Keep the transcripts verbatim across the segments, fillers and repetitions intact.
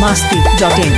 masti dot in.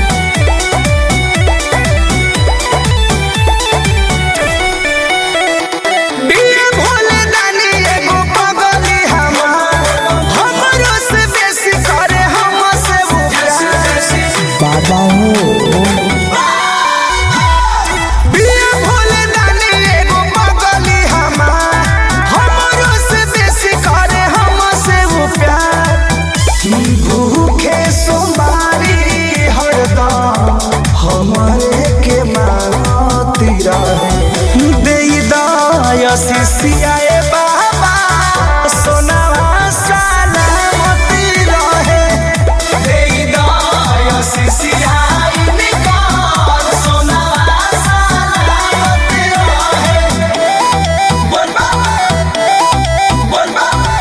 सिसियाए बाबा सोनावा सलामती रहे देईदा सिसियाए निकाल सोनावा सलामती रहे बोल बाबा बोल बाबा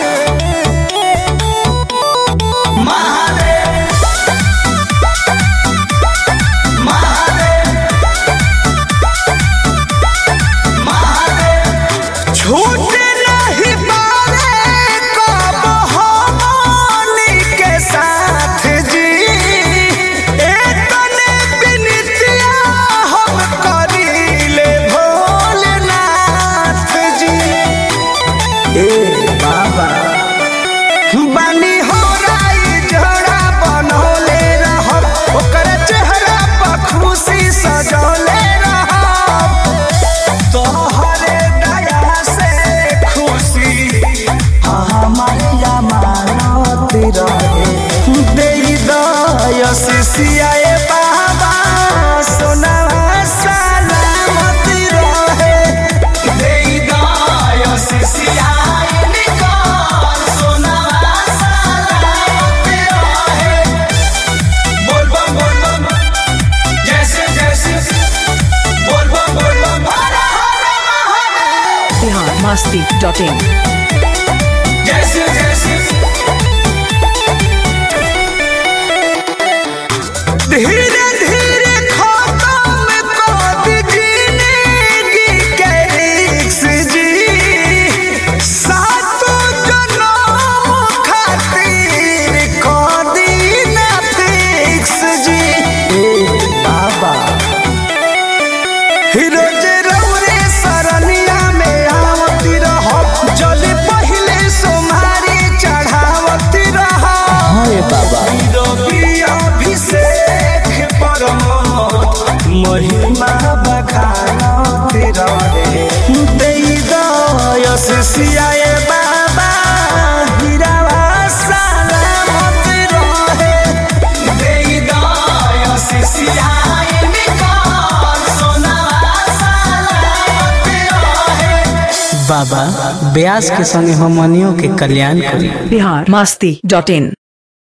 महादेव महादेव छूटे नहीं पारे कब हमनी के साथ जी एतने बिनतिया हम करीले भोलेनाथ जी ए बाबा बानी हो राई जड़ा बनौले रहब ओकर चेहरा पर खुशी सजौले रहब तोहरे दया से खुशी हमारे अमानत रहे देईदा सिसियाए बाबा सोनावा सलामत रहे देईदा सिसियाए निकाल सोनावा सलामत रहे बोल बम बोल बम जैसे जैसे बोल बम बोल बम हर हर Mahadev Bihar masti dot in. जैसे जैसे धीरे धीरे खत्म कर जिंदगी के रिक्स जी सातों जन्म खातिर कर दी ना फिक्स जी बाबा रोज रौरे सरनिया में आवती रहब जल पहिले सोमारी चढ़ावती रहब हाय बाबा रवि अभिषेक परमोद महिमा बखानती रहे देईदा सिसियाए बाबा हीरावा सलामत रहे देईदा सिसियाए निकाल सोनावा सलामत रहे बाबा ब्यास के संगे हमनियों के कल्याण करी। Bihar masti dot in.